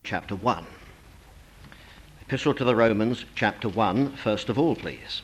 chapter 1. Epistle to the Romans, chapter 1, first of all, please.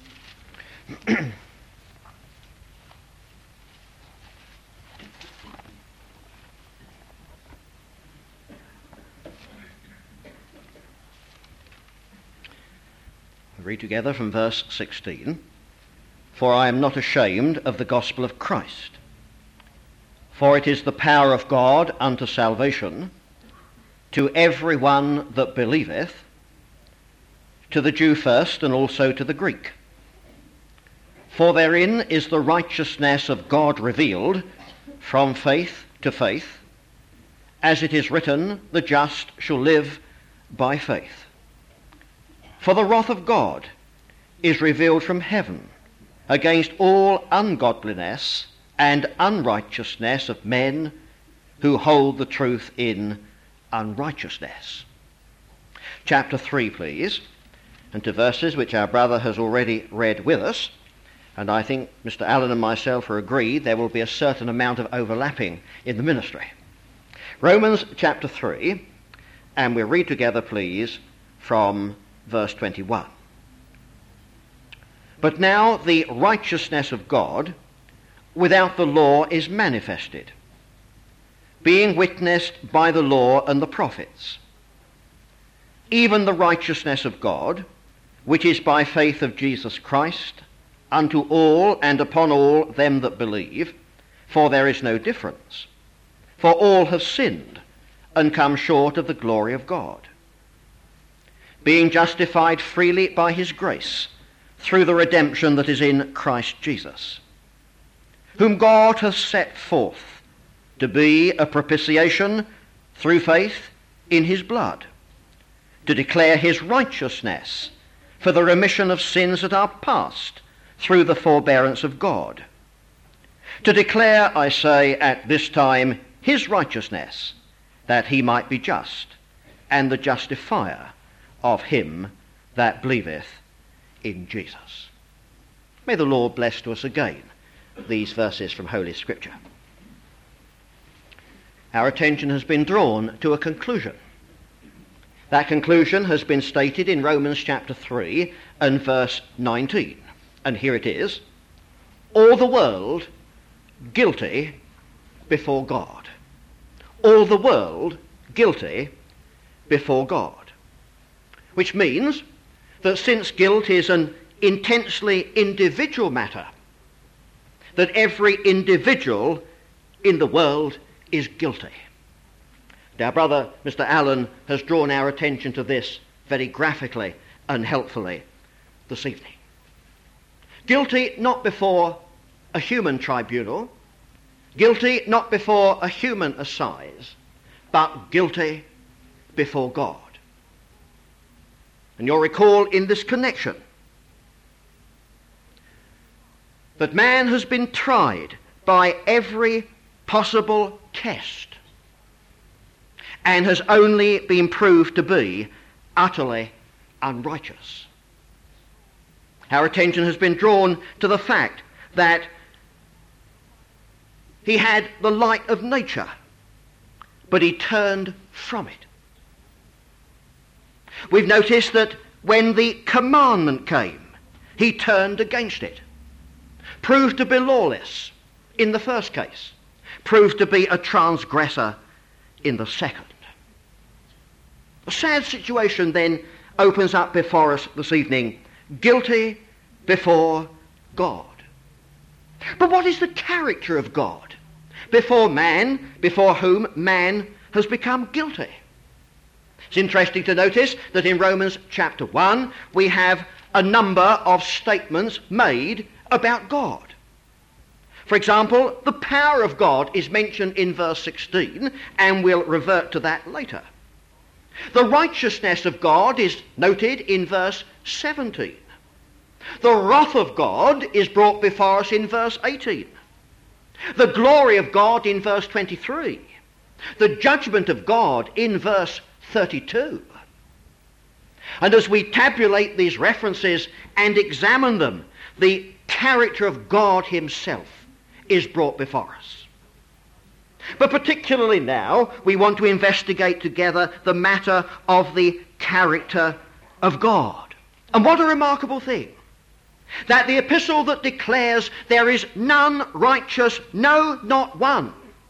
We read together from verse 16. For I am not ashamed of the gospel of Christ, for it is the power of God unto salvation to every one that believeth, to the Jew first, and also to the Greek. For therein is the righteousness of God revealed from faith to faith, as it is written, the just shall live by faith. For the wrath of God is revealed from heaven against all ungodliness and unrighteousness of men who hold the truth in unrighteousness. Chapter 3, please, and to verses which our brother has already read with us, and I think Mr. Allen and myself are agreed there will be a certain amount of overlapping in the ministry. Romans chapter 3, and we'll read together, please, from verse 21. But now the righteousness of God without the law is manifested, being witnessed by the law and the prophets, even the righteousness of God, which is by faith of Jesus Christ, unto all and upon all them that believe, for there is no difference. For all have sinned and come short of the glory of God, being justified freely by his grace, through the redemption that is in Christ Jesus, whom God hath set forth to be a propitiation through faith in his blood, to declare his righteousness for the remission of sins that are past through the forbearance of God, to declare, I say, at this time his righteousness, that he might be just, and the justifier of him that believeth in Jesus. May the Lord bless to us again these verses from Holy Scripture. Our attention has been drawn to a conclusion. That conclusion has been stated in Romans chapter 3 and verse 19. And here it is: all the world guilty before God. All the world guilty before God. Which means that since guilt is an intensely individual matter, that every individual in the world is guilty. Our brother, Mr. Allen, has drawn our attention to this very graphically and helpfully this evening. Guilty not before a human tribunal, guilty not before a human assize, but guilty before God. And you'll recall in this connection that man has been tried by every possible test and has only been proved to be utterly unrighteous. Our attention has been drawn to the fact that he had the light of nature, but he turned from it. We've noticed that when the commandment came, he turned against it. Proved to be lawless in the first case. Proved to be a transgressor in the second. A sad situation then opens up before us this evening. Guilty before God. But what is the character of God before man, before whom man has become guilty? It's interesting to notice that in Romans chapter 1 we have a number of statements made about God. For example, the power of God is mentioned in verse 16, and we'll revert to that later. The righteousness of God is noted in verse 17. The wrath of God is brought before us in verse 18. The glory of God in verse 23. The judgment of God in verse 32. And as we tabulate these references and examine them, the character of God himself is brought before us. But particularly now, we want to investigate together the matter of the character of God. And what a remarkable thing, that the epistle that declares there is none righteous, no, not one,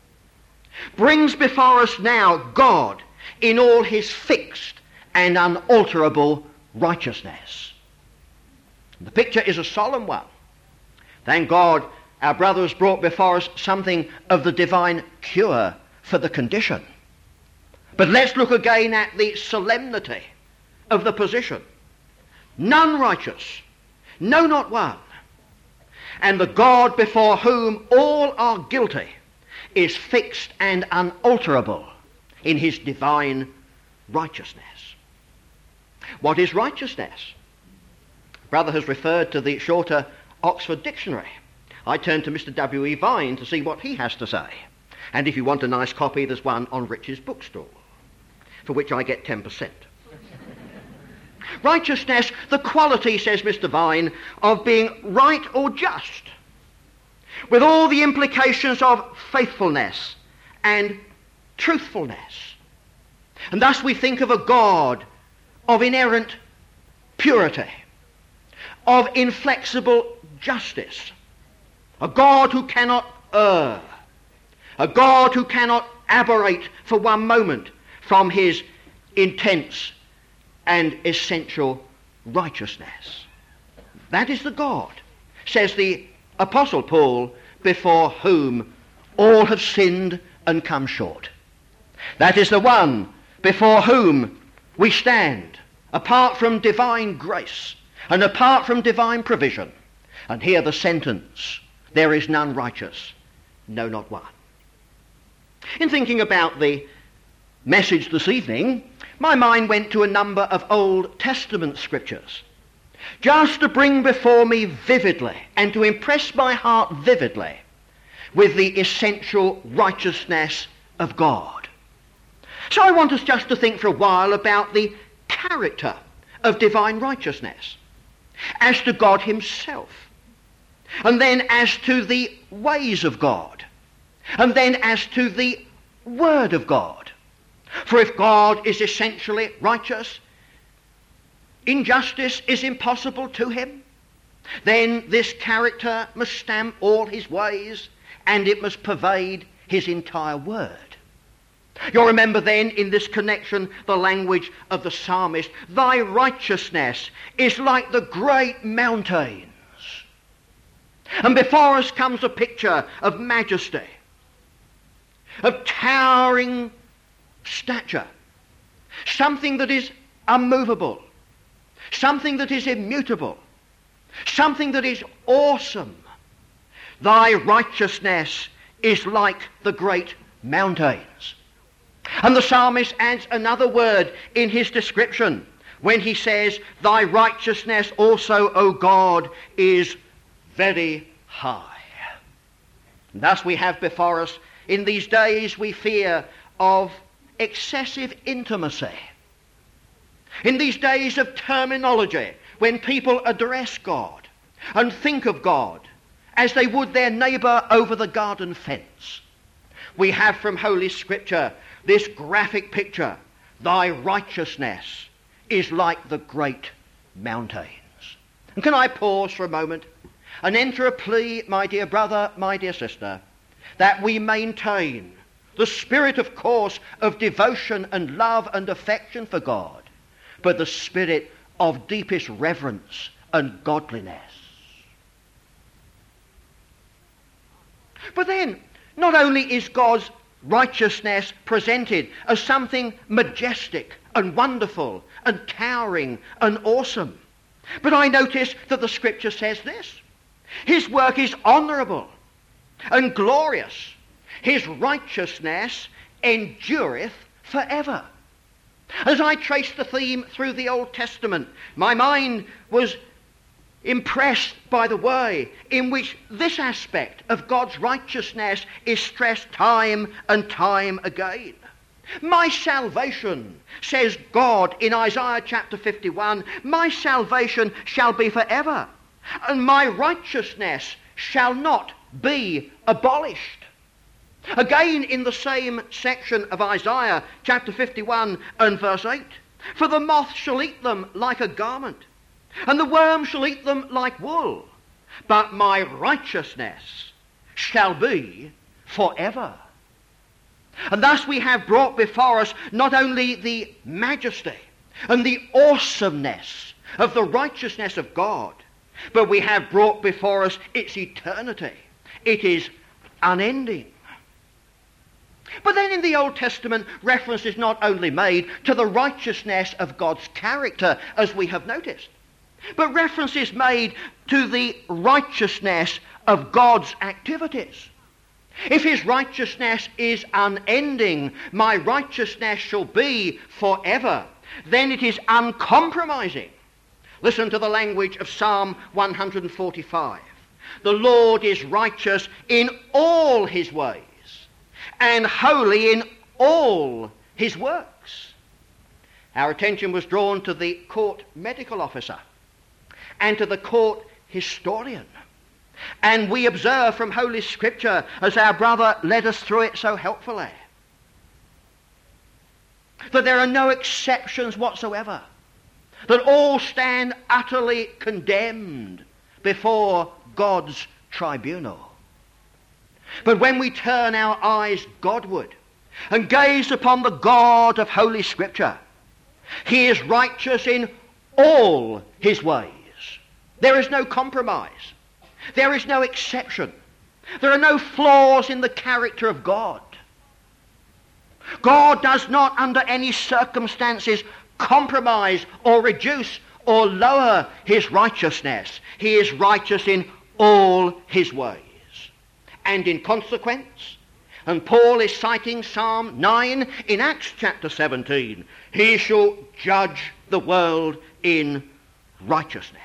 brings before us now God in all his fixed and unalterable righteousness. The picture is a solemn one. Thank God our brothers brought before us something of the divine cure for the condition. But let's look again at the solemnity of the position. None righteous, no, not one. And the God before whom all are guilty is fixed and unalterable in his divine righteousness. What is righteousness? Brother has referred to the shorter Oxford Dictionary. I turn to Mr. W.E. Vine to see what he has to say. And if you want a nice copy, there's one on Rich's bookstall, for which I get 10%. Righteousness, the quality, says Mr. Vine, of being right or just, with all the implications of faithfulness and truthfulness. And thus we think of a God of inerrant purity, of inflexible justice, a God who cannot err, a God who cannot aberrate for one moment from his intense and essential righteousness. That is the God, says the Apostle Paul, before whom all have sinned and come short. That is the one before whom we stand, apart from divine grace and apart from divine provision. And here the sentence, there is none righteous, no, not one. In thinking about the message this evening, my mind went to a number of Old Testament scriptures, just to bring before me vividly and to impress my heart vividly with the essential righteousness of God. So I want us just to think for a while about the character of divine righteousness, as to God himself, and then as to the ways of God, and then as to the Word of God. For if God is essentially righteous, injustice is impossible to him, then this character must stamp all his ways, and it must pervade his entire word. You'll remember then in this connection the language of the psalmist, thy righteousness is like the great mountains. And before us comes a picture of majesty, of towering stature, something that is unmovable, something that is immutable, something that is awesome. Thy righteousness is like the great mountains. And the psalmist adds another word in his description when he says, thy righteousness also, O God, is very high. And thus we have before us, in these days we fear of excessive intimacy. In these days of terminology, when people address God and think of God as they would their neighbour over the garden fence, we have from Holy Scripture this graphic picture, thy righteousness is like the great mountains. And can I pause for a moment and enter a plea, my dear brother, my dear sister, that we maintain the spirit, of course, of devotion and love and affection for God, but the spirit of deepest reverence and godliness. But then, not only is God's righteousness presented as something majestic and wonderful and towering and awesome, but I notice that the Scripture says this: his work is honourable and glorious. His righteousness endureth forever. As I traced the theme through the Old Testament, my mind was impressed by the way in which this aspect of God's righteousness is stressed time and time again. My salvation, says God in Isaiah chapter 51, my salvation shall be forever, and my righteousness shall not be abolished. Again, in the same section of Isaiah, chapter 51 and verse 8, for the moth shall eat them like a garment, and the worm shall eat them like wool, but my righteousness shall be forever. And thus we have brought before us not only the majesty and the awesomeness of the righteousness of God, but we have brought before us its eternity. It is unending. But then in the Old Testament, reference is not only made to the righteousness of God's character, as we have noticed, but reference is made to the righteousness of God's activities. If his righteousness is unending, my righteousness shall be forever, then it is uncompromising. Listen to the language of Psalm 145. The Lord is righteous in all his ways, and holy in all his works. Our attention was drawn to the court medical officer and to the court historian. And we observe from Holy Scripture, as our brother led us through it so helpfully, that there are no exceptions whatsoever, that all stand utterly condemned before God's tribunal. But when we turn our eyes Godward and gaze upon the God of Holy Scripture, he is righteous in all his ways. There is no compromise. There is no exception. There are no flaws in the character of God. God does not under any circumstances compromise or reduce or lower his righteousness. He is righteous in all his ways. And in consequence, and Paul is citing Psalm 9 in Acts chapter 17, he shall judge the world in righteousness.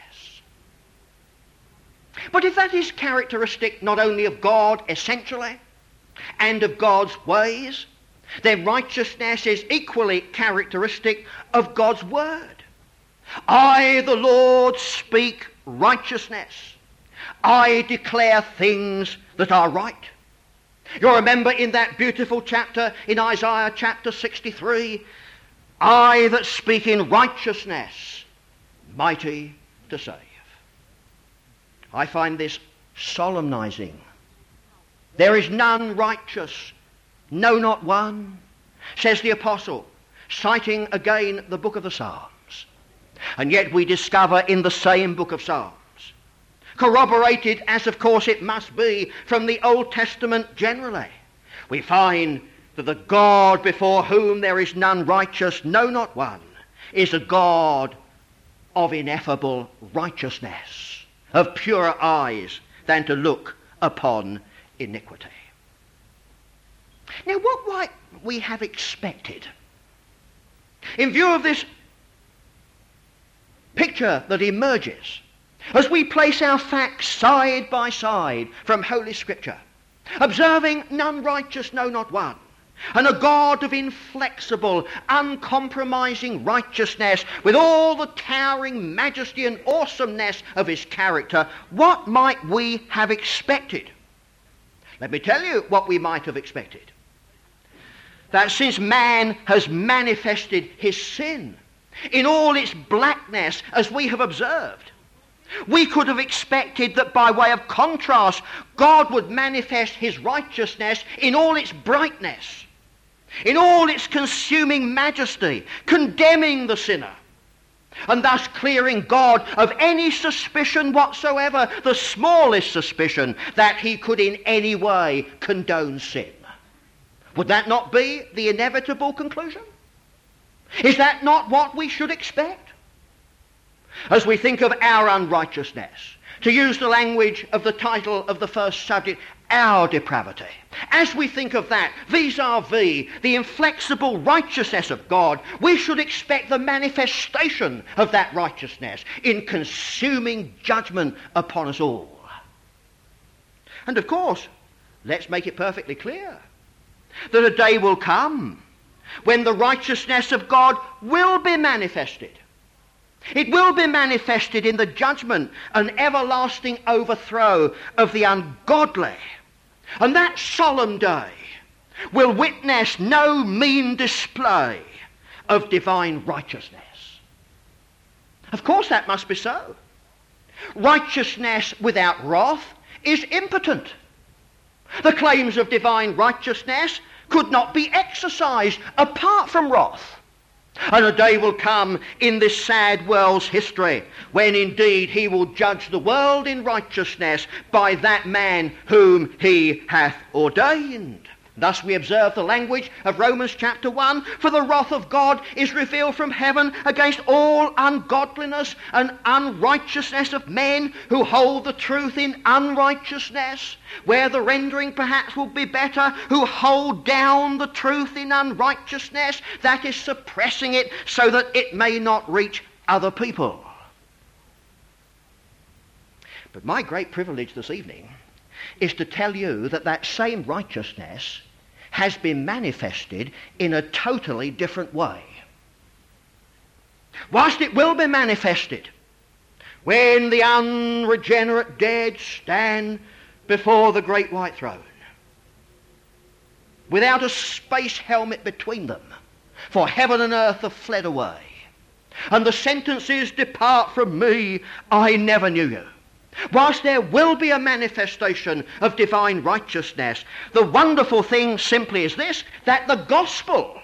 But if that is characteristic not only of God essentially and of God's ways, then righteousness is equally characteristic of God's word. I, the Lord, speak righteousness. I declare things that are right. You'll remember in that beautiful chapter in Isaiah chapter 63, I that speak in righteousness, mighty to save. I find this solemnizing. There is none righteous, no, not one, says the apostle, citing again the book of the Psalms. And yet we discover in the same book of Psalms, corroborated as of course it must be from the Old Testament generally, we find that the God before whom there is none righteous, no, not one, is a God of ineffable righteousness, of purer eyes than to look upon iniquity. Now, what might we have expected in view of this picture that emerges as we place our facts side by side from Holy Scripture, observing none righteous, no, not one, and a God of inflexible, uncompromising righteousness with all the towering majesty and awesomeness of his character? What might we have expected? Let me tell you what we might have expected. That since man has manifested his sin in all its blackness, as we have observed, we could have expected that by way of contrast, God would manifest his righteousness in all its brightness, in all its consuming majesty, condemning the sinner, and thus clearing God of any suspicion whatsoever, the smallest suspicion that he could in any way condone sin. Would that not be the inevitable conclusion? Is that not what we should expect? As we think of our unrighteousness, to use the language of the title of the first subject, our depravity. As we think of that, vis-a-vis the inflexible righteousness of God, we should expect the manifestation of that righteousness in consuming judgment upon us all. And of course, let's make it perfectly clear that a day will come when the righteousness of God will be manifested. It will be manifested in the judgment and everlasting overthrow of the ungodly. And that solemn day will witness no mean display of divine righteousness. Of course that must be so. Righteousness without wrath is impotent. The claims of divine righteousness could not be exercised apart from wrath. And a day will come in this sad world's history when indeed he will judge the world in righteousness by that man whom he hath ordained. Thus we observe the language of Romans chapter 1, for the wrath of God is revealed from heaven against all ungodliness and unrighteousness of men who hold the truth in unrighteousness, where the rendering perhaps will be better, who hold down the truth in unrighteousness, that is suppressing it so that it may not reach other people. But my great privilege this evening is to tell you that that same righteousness has been manifested in a totally different way. Whilst it will be manifested when the unregenerate dead stand before the great white throne, without a space helmet between them, for heaven and earth have fled away, and the sentence is, "Depart from me, I never knew you." Whilst there will be a manifestation of divine righteousness, the wonderful thing simply is this, that the gospel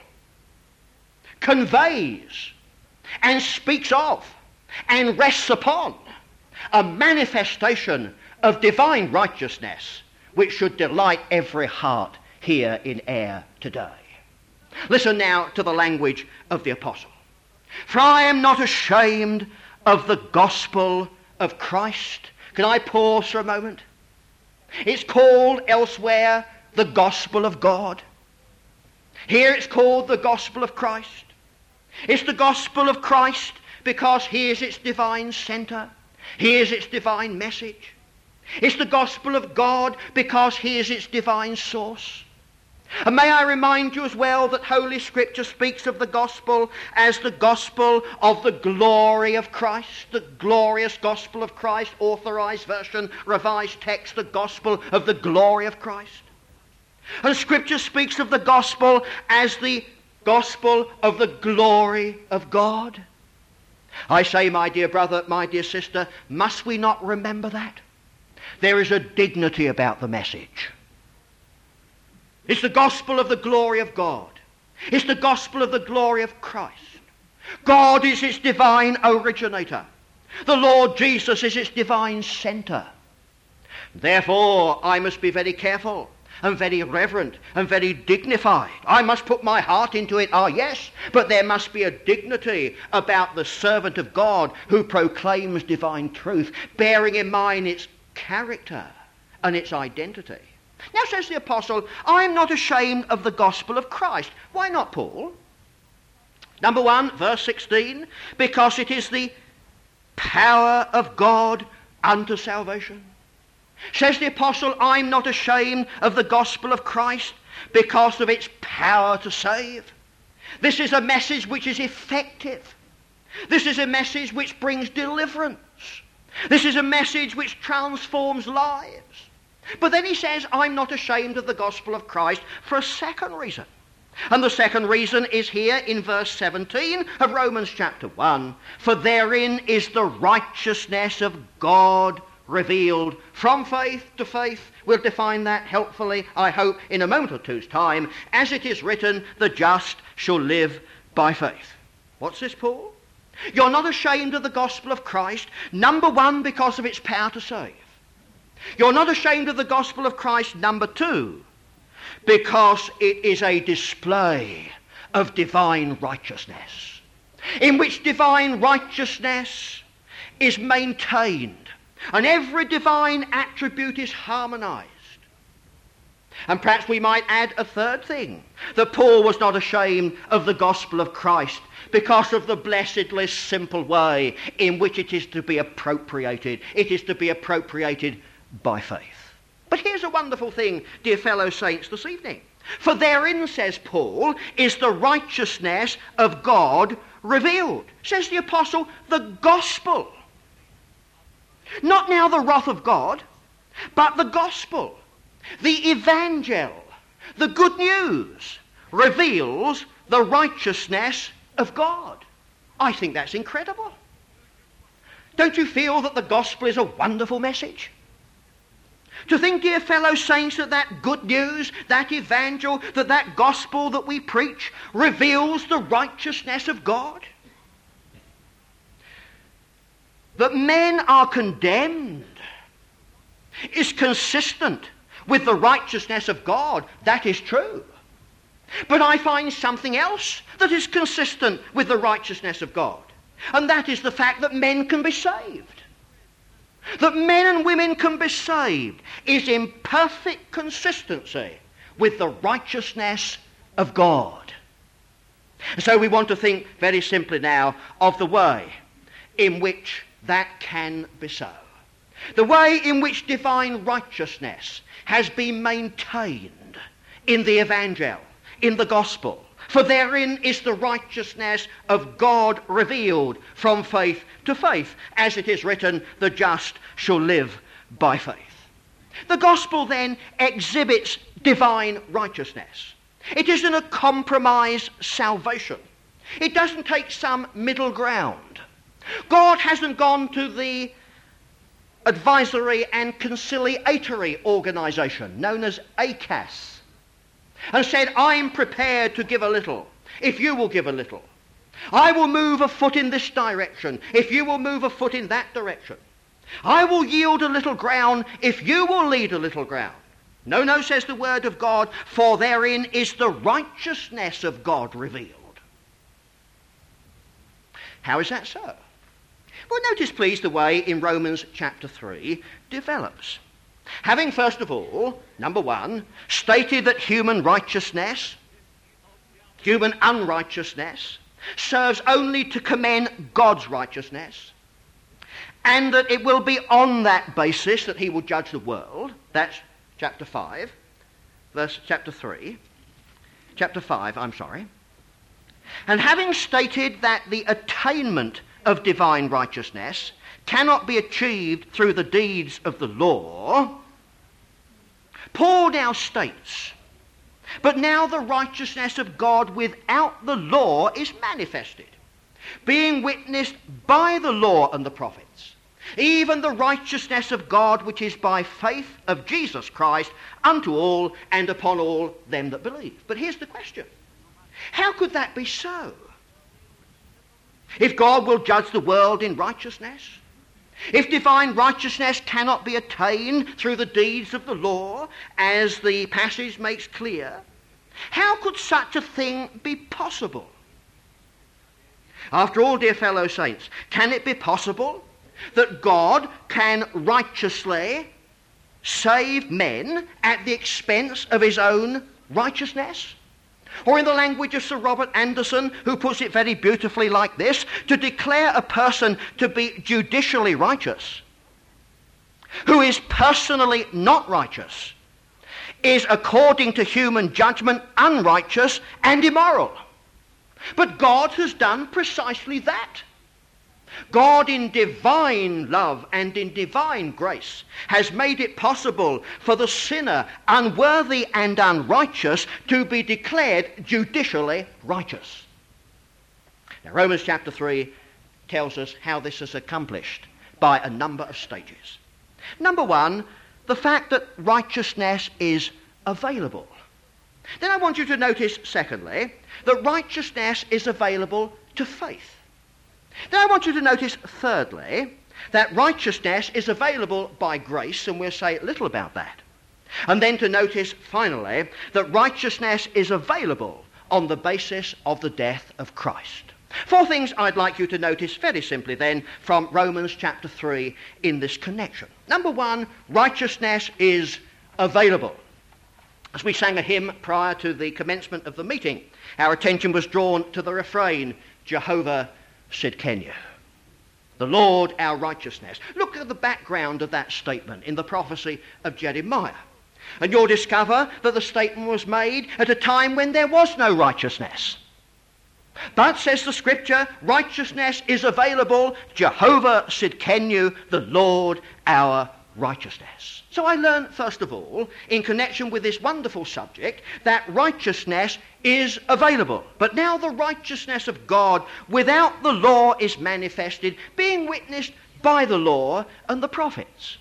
conveys and speaks of and rests upon a manifestation of divine righteousness which should delight every heart here in Ayr today. Listen now to the language of the apostle. "For I am not ashamed of the gospel of Christ." Can I pause for a moment? It's called elsewhere the gospel of God. Here it's called the gospel of Christ. It's the gospel of Christ because he is its divine centre. He is its divine message. It's the gospel of God because he is its divine source. And may I remind you as well that Holy Scripture speaks of the gospel as the gospel of the glory of Christ, the glorious gospel of Christ, authorized version, revised text, the gospel of the glory of Christ. And Scripture speaks of the gospel as the gospel of the glory of God. I say, my dear brother, my dear sister, must we not remember that? There is a dignity about the message. It's the gospel of the glory of God. It's the gospel of the glory of Christ. God is its divine originator. The Lord Jesus is its divine centre. Therefore, I must be very careful and very reverent and very dignified. I must put my heart into it, yes, but there must be a dignity about the servant of God who proclaims divine truth, bearing in mind its character and its identity. Now, says the apostle, I am not ashamed of the gospel of Christ. Why not, Paul? Number 1, verse 16, because it is the power of God unto salvation. Says the apostle, I'm not ashamed of the gospel of Christ because of its power to save. This is a message which is effective. This is a message which brings deliverance. This is a message which transforms lives. But then he says, I'm not ashamed of the gospel of Christ for a second reason. And the second reason is here in verse 17 of Romans chapter 1. For therein is the righteousness of God revealed from faith to faith. We'll define that helpfully, I hope, in a moment or two's time. As it is written, the just shall live by faith. What's this, Paul? You're not ashamed of the gospel of Christ, number 1, because of its power to save. You're not ashamed of the gospel of Christ, number 2, because it is a display of divine righteousness, in which divine righteousness is maintained, and every divine attribute is harmonized. And perhaps we might add a third thing, that Paul was not ashamed of the gospel of Christ because of the blessedly simple way in which it is to be appropriated. It is to be appropriated by faith. But here's a wonderful thing, dear fellow saints, this evening. For therein, says Paul, is the righteousness of God revealed. Says the apostle, the gospel. Not now the wrath of God, but the gospel. The evangel, The good news reveals the righteousness of God. I think that's incredible. Don't you feel that the gospel is a wonderful message? To think, dear fellow saints, that that good news, that evangel, that gospel that we preach reveals the righteousness of God. That men are condemned is consistent with the righteousness of God. That is true. But I find something else that is consistent with the righteousness of God. And that is the fact that men can be saved. That men and women can be saved is in perfect consistency with the righteousness of God. So we want to think very simply now of the way in which that can be so. The way in which divine righteousness has been maintained in the evangel, in the gospel. For therein is the righteousness of God revealed from faith to faith, as it is written, the just shall live by faith. The gospel then exhibits divine righteousness. It isn't a compromise salvation. It doesn't take some middle ground. God hasn't gone to the advisory and conciliatory organisation known as ACAS and said, I'm prepared to give a little if you will give a little. I will move a foot in this direction if you will move a foot in that direction. I will yield a little ground if you will lead a little ground. No, no, says the word of God, for therein is the righteousness of God revealed. How is that so? Well, notice, please, the way in Romans chapter 3 develops. Having, first of all, number one, stated that human righteousness, human unrighteousness, serves only to commend God's righteousness, and that it will be on that basis that he will judge the world. That's chapter 5, chapter 5, And having stated that the attainment of divine righteousness cannot be achieved through the deeds of the law, Paul now states, but now the righteousness of God without the law is manifested, being witnessed by the law and the prophets, even the righteousness of God which is by faith of Jesus Christ unto all and upon all them that believe. But here's the question. How could that be so? If God will judge the world in righteousness, if divine righteousness cannot be attained through the deeds of the law, as the passage makes clear, how could such a thing be possible? After all, dear fellow saints, can it be possible that God can righteously save men at the expense of his own righteousness? Or in the language of Sir Robert Anderson, who puts it very beautifully like this, to declare a person to be judicially righteous, who is personally not righteous, is according to human judgment unrighteous and immoral. But God has done precisely that. God in divine love and in divine grace has made it possible for the sinner, unworthy and unrighteous, to be declared judicially righteous. Now, Romans chapter 3 tells us how this is accomplished by a number of stages. Number one, the fact that righteousness is available. Then I want you to notice, secondly, that righteousness is available to faith. Then I want you to notice, thirdly, that righteousness is available by grace, and we'll say a little about that. And then to notice, finally, that righteousness is available on the basis of the death of Christ. Four things I'd like you to notice very simply then from Romans chapter 3 in this connection. Number one, righteousness is available. As we sang a hymn prior to the commencement of the meeting, our attention was drawn to the refrain, Jehovah Sidkenu, the Lord our righteousness. Look at the background of that statement in the prophecy of Jeremiah, and you'll discover that the statement was made at a time when there was no righteousness. But, says the scripture, righteousness is available, Jehovah Sidkenu, the Lord our righteousness. So I learned, first of all, in connection with this wonderful subject, that righteousness is available. But now the righteousness of God without the law is manifested, being witnessed by the law and the prophets.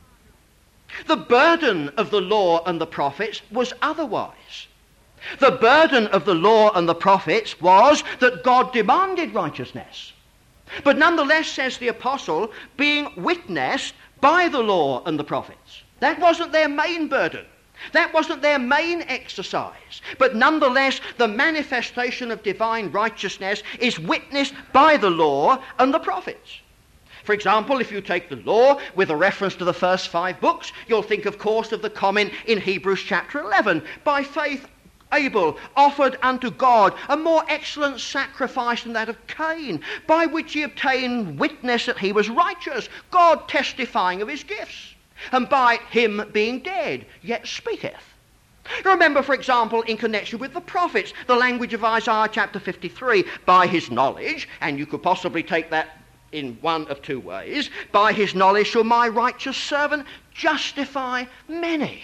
The burden of the law and the prophets was otherwise. The burden of the law and the prophets was that God demanded righteousness. But nonetheless, says the apostle, being witnessed by the law and the prophets. That wasn't their main burden. That wasn't their main exercise. But nonetheless, the manifestation of divine righteousness is witnessed by the law and the prophets. For example, if you take the law with a reference to the first 5 books, you'll think, of course, of the comment in Hebrews chapter 11. By faith, Abel offered unto God a more excellent sacrifice than that of Cain, by which he obtained witness that he was righteous, God testifying of his gifts, and by him being dead, yet speaketh. Remember, for example, in connection with the prophets, the language of Isaiah chapter 53, by his knowledge, and you could possibly take that in one of 2 ways, by his knowledge shall my righteous servant justify many.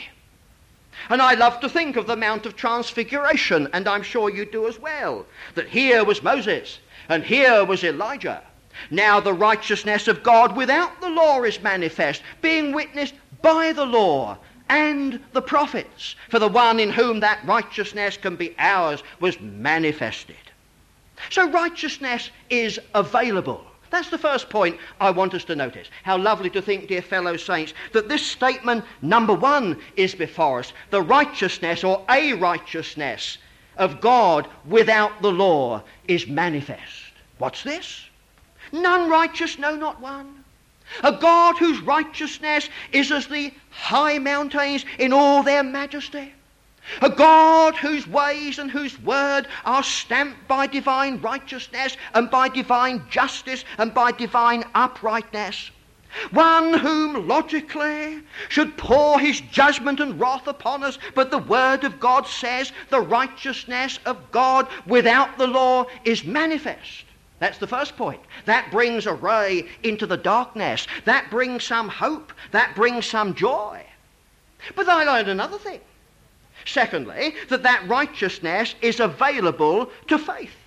And I love to think of the Mount of Transfiguration, and I'm sure you do as well, that here was Moses, and here was Elijah. Now the righteousness of God without the law is manifest, being witnessed by the law and the prophets. For the one in whom that righteousness can be ours was manifested. So righteousness is available. That's the first point I want us to notice. How lovely to think, dear fellow saints, that this statement, number 1, is before us. The righteousness, or a righteousness, of God without the law is manifest. What's this? None righteous, no, not one. A God whose righteousness is as the high mountains in all their majesty. A God whose ways and whose word are stamped by divine righteousness and by divine justice and by divine uprightness. One whom logically should pour his judgment and wrath upon us, but the word of God says the righteousness of God without the law is manifest. That's the first point. That brings a ray into the darkness. That brings some hope. That brings some joy. But I learned another thing. Secondly, that righteousness is available to faith.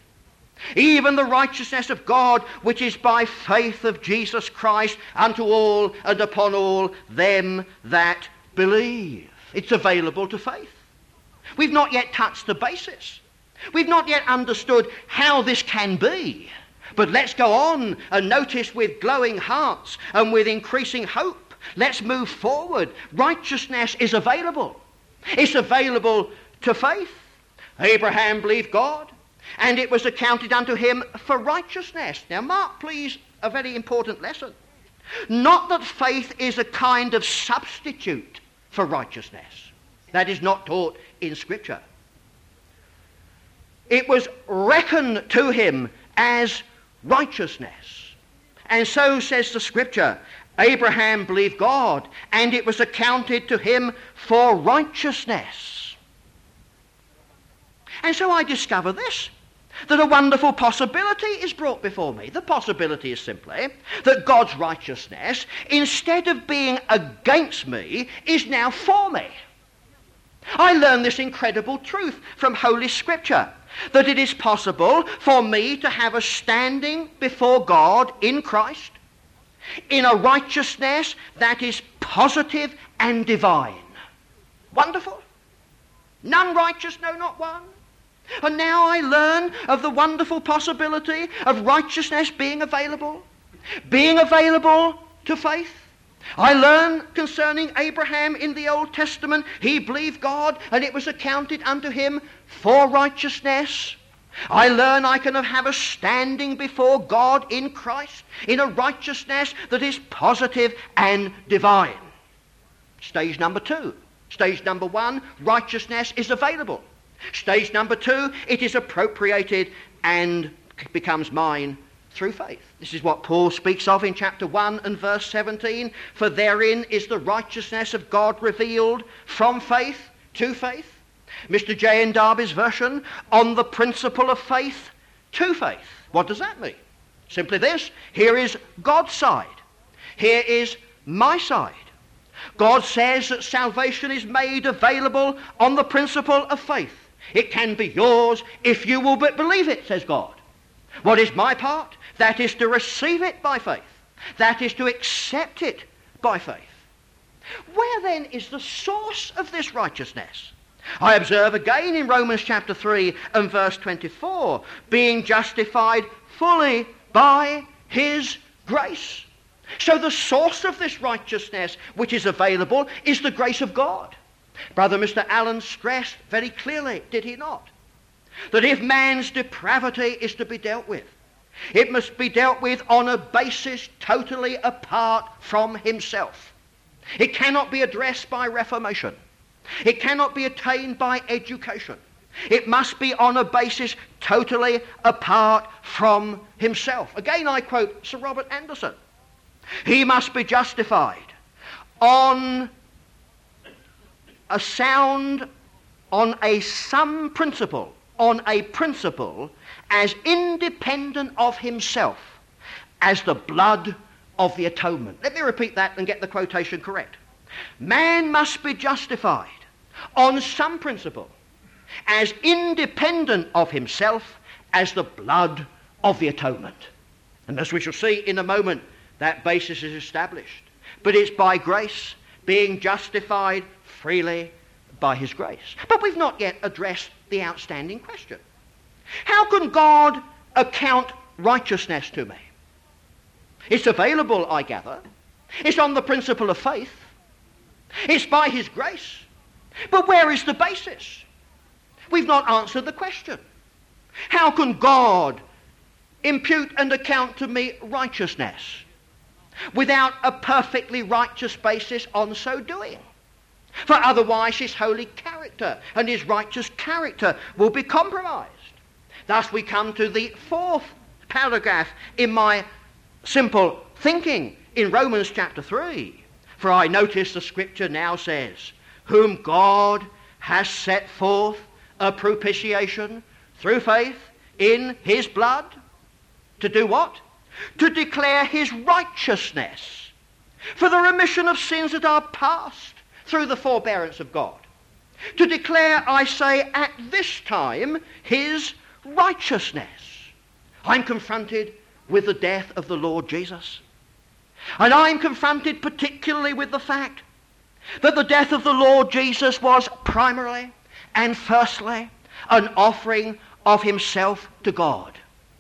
Even the righteousness of God, which is by faith of Jesus Christ unto all and upon all them that believe. It's available to faith. We've not yet touched the basis. We've not yet understood how this can be. But let's go on and notice with glowing hearts and with increasing hope. Let's move forward. Righteousness is available. It's available to faith. Abraham believed God, and it was accounted unto him for righteousness. Now mark, please, a very important lesson. Not that faith is a kind of substitute for righteousness. That is not taught in Scripture. It was reckoned to him as righteousness. And so says the Scripture, Abraham believed God, and it was accounted to him for righteousness. And so I discover this, that a wonderful possibility is brought before me. The possibility is simply that God's righteousness, instead of being against me, is now for me. I learn this incredible truth from Holy Scripture, that it is possible for me to have a standing before God in Christ, in a righteousness that is positive and divine. Wonderful. None righteous, no, not one. And now I learn of the wonderful possibility of righteousness being available to faith. I learn concerning Abraham in the Old Testament, he believed God and it was accounted unto him for righteousness. I learn I can have a standing before God in Christ in a righteousness that is positive and divine. Stage number 2. Stage number 1, righteousness is available. Stage number 2, it is appropriated and becomes mine through faith. This is what Paul speaks of in chapter 1 and verse 17. For therein is the righteousness of God revealed from faith to faith. Mr. J. N. Darby's version, on the principle of faith to faith. What does that mean? Simply this. Here is God's side. Here is my side. God says that salvation is made available on the principle of faith. It can be yours if you will but believe it, says God. What is my part? That is to receive it by faith. That is to accept it by faith. Where then is the source of this righteousness? I observe again in Romans chapter 3 and verse 24, being justified fully by his grace. So the source of this righteousness which is available is the grace of God. Brother Mr. Allen stressed very clearly, did he not, that if man's depravity is to be dealt with, it must be dealt with on a basis totally apart from himself. It cannot be addressed by reformation. It cannot be attained by education. It must be on a basis totally apart from himself. Again, I quote Sir Robert Anderson. He must be justified on a principle as independent of himself as the blood of the atonement. Let me repeat that and get the quotation correct. Man must be justified on some principle as independent of himself as the blood of the atonement. And as we shall see in a moment, that basis is established. But it's by grace, being justified freely by his grace. But we've not yet addressed the outstanding question. How can God account righteousness to me? It's available, I gather. It's on the principle of faith. It's by his grace. But where is the basis? We've not answered the question. How can God impute and account to me righteousness without a perfectly righteous basis on so doing? For otherwise his holy character and his righteous character will be compromised. Thus we come to the fourth paragraph in my simple thinking in Romans chapter 3. For I notice the scripture now says, whom God has set forth a propitiation through faith in his blood. To do what? To declare his righteousness for the remission of sins that are past through the forbearance of God. To declare, I say, at this time, his righteousness. I'm confronted with the death of the Lord Jesus. And I'm confronted particularly with the fact that the death of the Lord Jesus was primarily and firstly an offering of himself to God.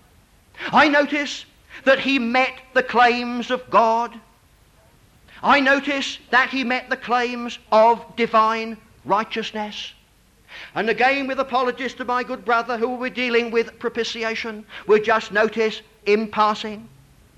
I notice that he met the claims of God. I notice that he met the claims of divine righteousness. And again, with apologies to my good brother who will be dealing with propitiation, we just notice in passing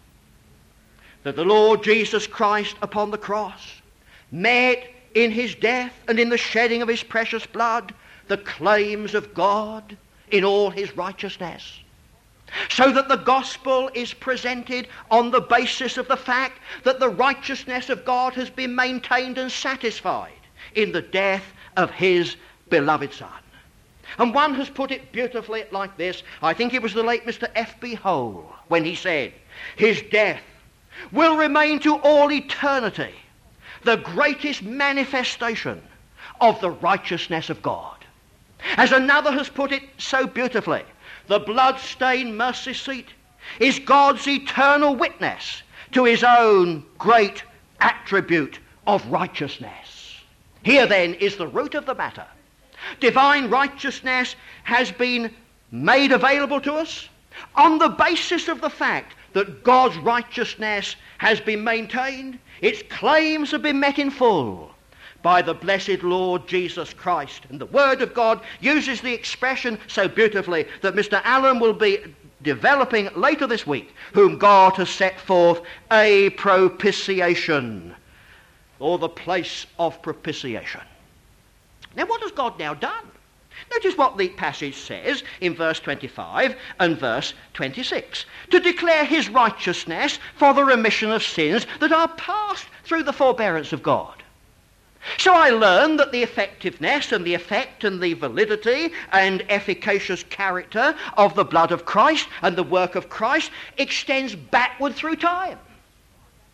that the Lord Jesus Christ upon the cross met in his death and in the shedding of his precious blood the claims of God in all his righteousness. So that the gospel is presented on the basis of the fact that the righteousness of God has been maintained and satisfied in the death of his beloved Son. And one has put it beautifully like this. I think it was the late Mr. F.B. Hole when he said, his death will remain to all eternity the greatest manifestation of the righteousness of God. As another has put it so beautifully, the blood-stained mercy seat is God's eternal witness to his own great attribute of righteousness. Here then is the root of the matter. Divine righteousness has been made available to us on the basis of the fact that God's righteousness has been maintained. Its claims have been met in full by the blessed Lord Jesus Christ. And the Word of God uses the expression so beautifully that Mr. Allen will be developing later this week, whom God has set forth a propitiation, or the place of propitiation. Now what has God now done? Notice what the passage says in verse 25 and verse 26. To declare his righteousness for the remission of sins that are past through the forbearance of God. So I learn that the effectiveness and the effect and the validity and efficacious character of the blood of Christ and the work of Christ extends backward through time.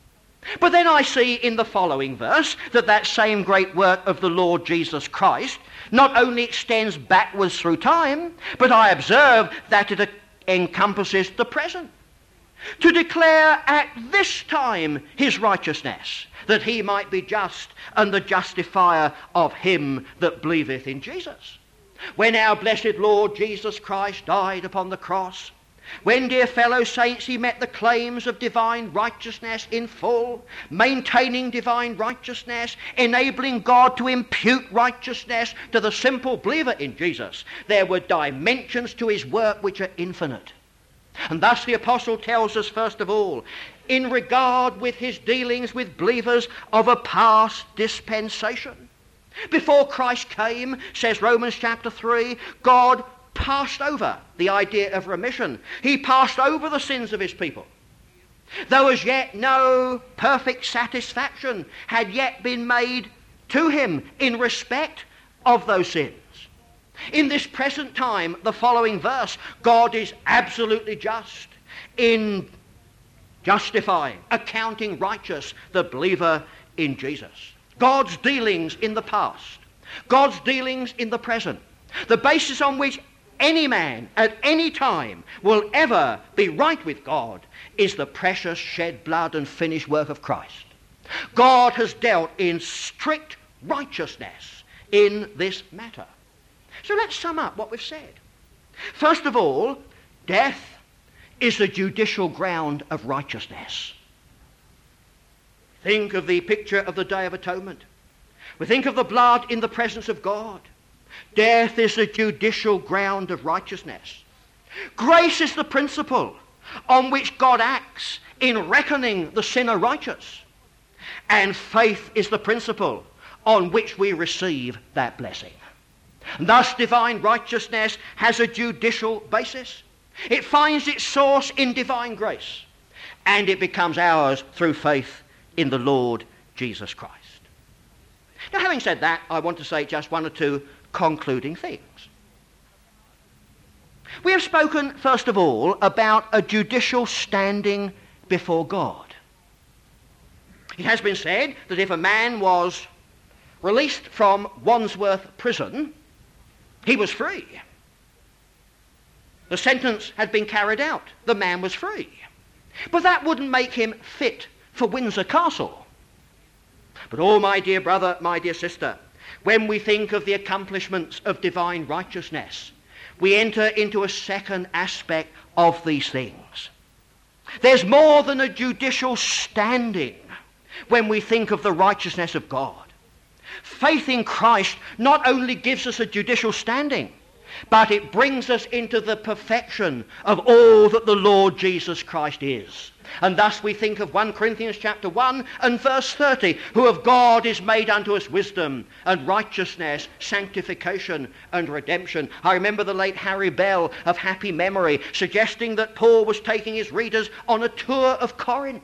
But then I see in the following verse that same great work of the Lord Jesus Christ not only extends backwards through time, but I observe that it encompasses the present, to declare at this time his righteousness, that he might be just and the justifier of him that believeth in Jesus. When our blessed Lord Jesus Christ died upon the cross, when, dear fellow saints, he met the claims of divine righteousness in full, maintaining divine righteousness, enabling God to impute righteousness to the simple believer in Jesus, there were dimensions to his work which are infinite. And thus the apostle tells us, first of all, in regard with his dealings with believers of a past dispensation. Before Christ came, says Romans chapter 3, God passed over the idea of remission. He passed over the sins of his people. Though as yet no perfect satisfaction had yet been made to him in respect of those sins. In this present time, the following verse, God is absolutely just in justifying, accounting righteous the believer in Jesus. God's dealings in the past, God's dealings in the present, the basis on which any man at any time will ever be right with God is the precious shed blood and finished work of Christ. God has dealt in strict righteousness in this matter. So let's sum up what we've said. First of all, death is the judicial ground of righteousness. Think of the picture of the Day of Atonement. We think of the blood in the presence of God. Death is the judicial ground of righteousness. Grace is the principle on which God acts in reckoning the sinner righteous. And faith is the principle on which we receive that blessing. And thus divine righteousness has a judicial basis. It finds its source in divine grace, and it becomes ours through faith in the Lord Jesus Christ. Now, having said that, I want to say just one or two concluding things. We have spoken, first of all, about a judicial standing before God. It has been said that if a man was released from Wandsworth prison, he was free. The sentence had been carried out. The man was free. But that wouldn't make him fit for Windsor Castle. But oh, my dear brother, my dear sister, when we think of the accomplishments of divine righteousness, we enter into a second aspect of these things. There's more than a judicial standing when we think of the righteousness of God. Faith in Christ not only gives us a judicial standing, but it brings us into the perfection of all that the Lord Jesus Christ is. And thus we think of 1 Corinthians chapter 1 and verse 30, who of God is made unto us wisdom and righteousness, sanctification and redemption. I remember the late Harry Bell of happy memory suggesting that Paul was taking his readers on a tour of Corinth.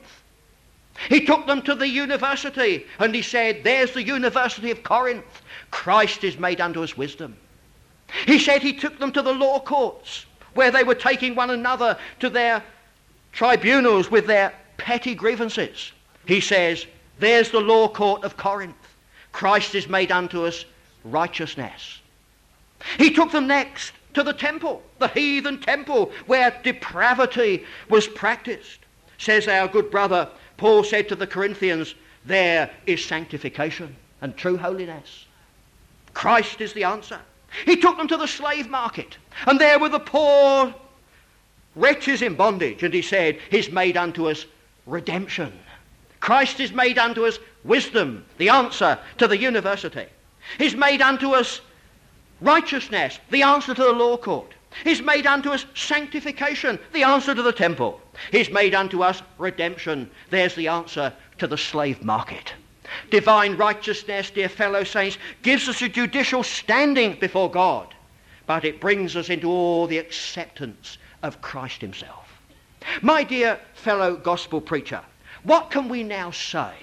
He took them to the university and he said, there's the University of Corinth. Christ is made unto us wisdom. He said he took them to the law courts where they were taking one another to their tribunals with their petty grievances. He says, there's the law court of Corinth. Christ is made unto us righteousness. He took them next to the temple, the heathen temple where depravity was practiced. Says our good brother, Paul said to the Corinthians, there is sanctification and true holiness. Christ is the answer. He took them to the slave market, and there were the poor wretches in bondage, and he said, he's made unto us redemption. Christ is made unto us wisdom, the answer to the university. He's made unto us righteousness, the answer to the law court. He's made unto us sanctification, the answer to the temple. He's made unto us redemption. There's the answer to the slave market. Divine righteousness, dear fellow saints, gives us a judicial standing before God, but it brings us into all the acceptance of Christ himself. My dear fellow gospel preacher, what can we now say?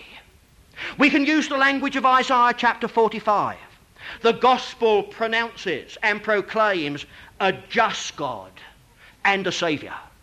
We can use the language of Isaiah chapter 45. The gospel pronounces and proclaims a just God and a Saviour.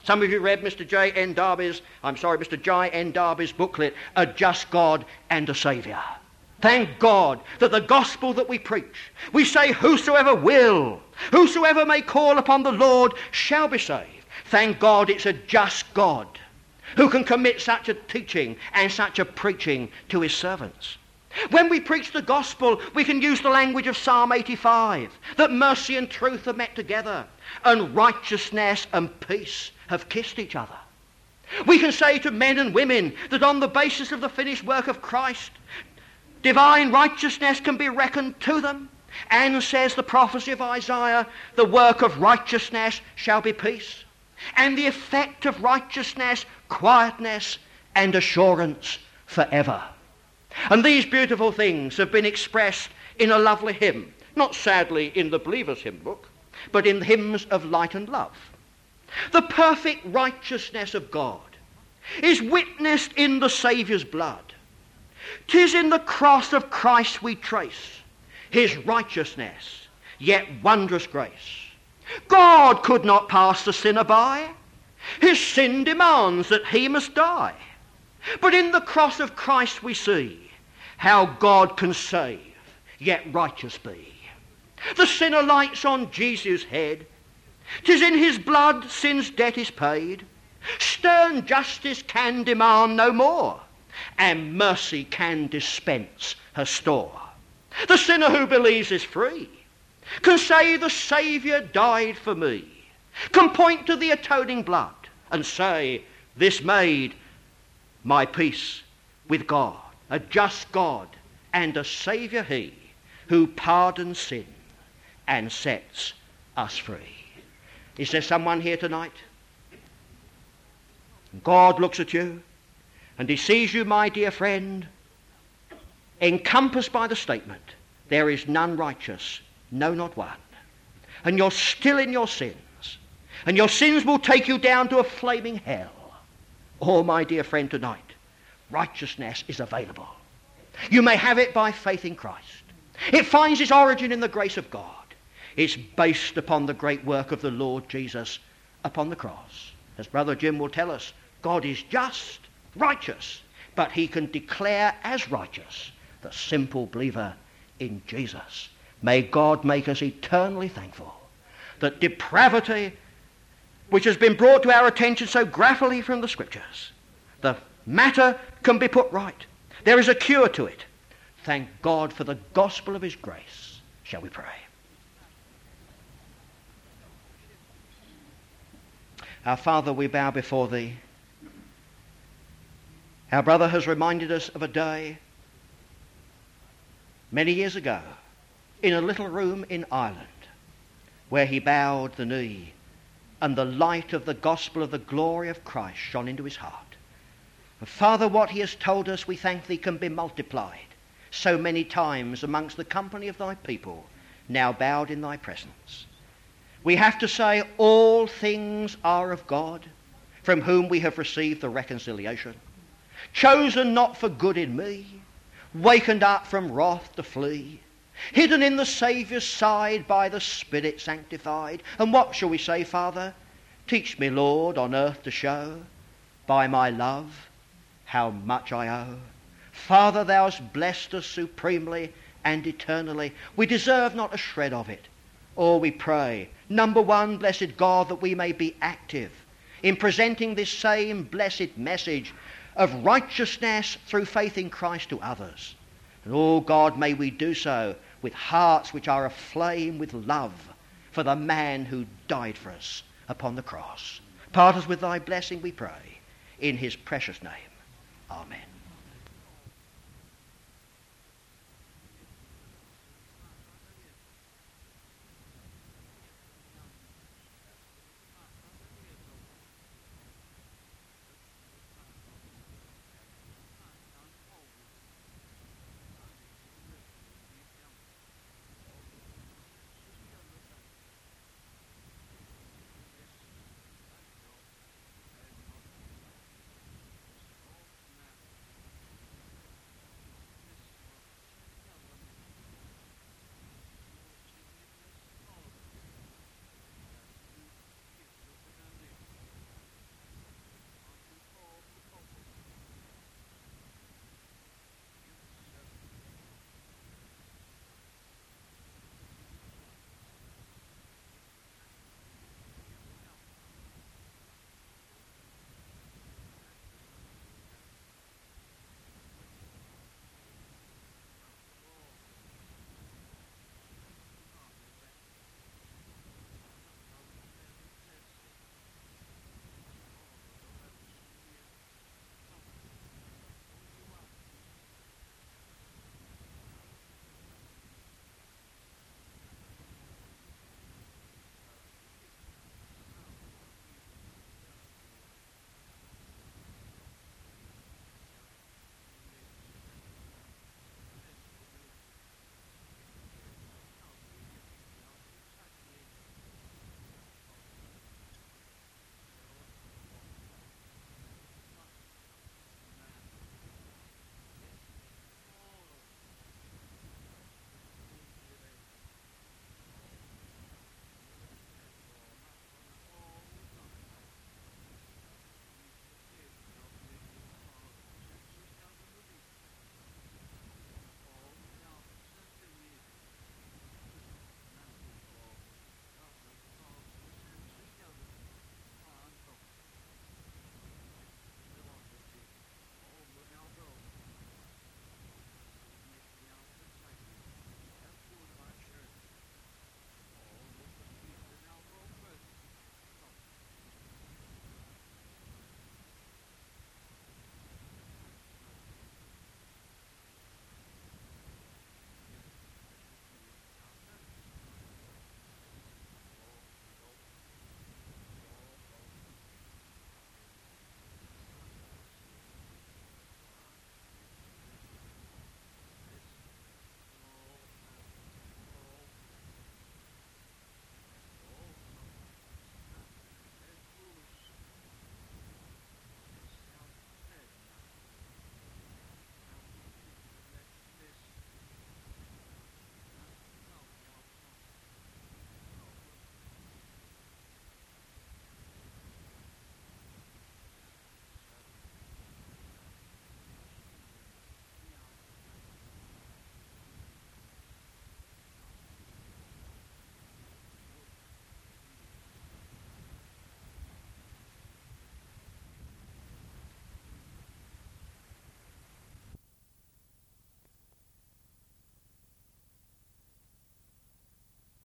Some of you read Mr. J.N. Darby's booklet, A Just God and a Saviour. Thank God that the gospel that we preach, we say whosoever will, whosoever may call upon the Lord shall be saved. Thank God it's a just God who can commit such a teaching and such a preaching to his servants. When we preach the gospel, we can use the language of Psalm 85, that mercy and truth are met together, and righteousness and peace have kissed each other. We can say to men and women that on the basis of the finished work of Christ, divine righteousness can be reckoned to them, and says the prophecy of Isaiah, the work of righteousness shall be peace, and the effect of righteousness, quietness and assurance forever. And these beautiful things have been expressed in a lovely hymn, not sadly in the Believer's Hymn Book, but in hymns of light and love. The perfect righteousness of God is witnessed in the Saviour's blood. 'Tis in the cross of Christ we trace his righteousness, yet wondrous grace. God could not pass the sinner by. His sin demands that he must die. But in the cross of Christ we see how God can save, yet righteous be. The sinner lights on Jesus' head. 'Tis in his blood sin's debt is paid. Stern justice can demand no more, and mercy can dispense her store. The sinner who believes is free, can say the Saviour died for me, can point to the atoning blood and say, this made my peace with God. A just God and a Saviour he, who pardons sin and sets us free. Is there someone here tonight? God looks at you and he sees you, my dear friend, encompassed by the statement, there is none righteous, no, not one. And you're still in your sins, and your sins will take you down to a flaming hell. Oh, my dear friend, tonight, righteousness is available. You may have it by faith in Christ. It finds its origin in the grace of God. It's based upon the great work of the Lord Jesus upon the cross. As Brother Jim will tell us, God is just, righteous, but he can declare as righteous the simple believer in Jesus. May God make us eternally thankful that depravity, which has been brought to our attention so graphically from the Scriptures, the matter can be put right. There is a cure to it. Thank God for the gospel of his grace. Shall we pray? Our Father, we bow before thee. Our brother has reminded us of a day many years ago in a little room in Ireland where he bowed the knee and the light of the gospel of the glory of Christ shone into his heart. And Father, what he has told us, we thank thee, can be multiplied so many times amongst the company of thy people now bowed in thy presence. We have to say all things are of God, from whom we have received the reconciliation, chosen not for good in me, wakened up from wrath to flee, hidden in the Saviour's side, by the Spirit sanctified. And what shall we say, Father? Teach me, Lord, on earth to show by my love how much I owe. Father, thou hast blessed us supremely and eternally. We deserve not a shred of it. Oh, we pray, number one, blessed God, that we may be active in presenting this same blessed message of righteousness through faith in Christ to others. And oh God, may we do so with hearts which are aflame with love for the man who died for us upon the cross. Part us with thy blessing, we pray, in his precious name. Amen.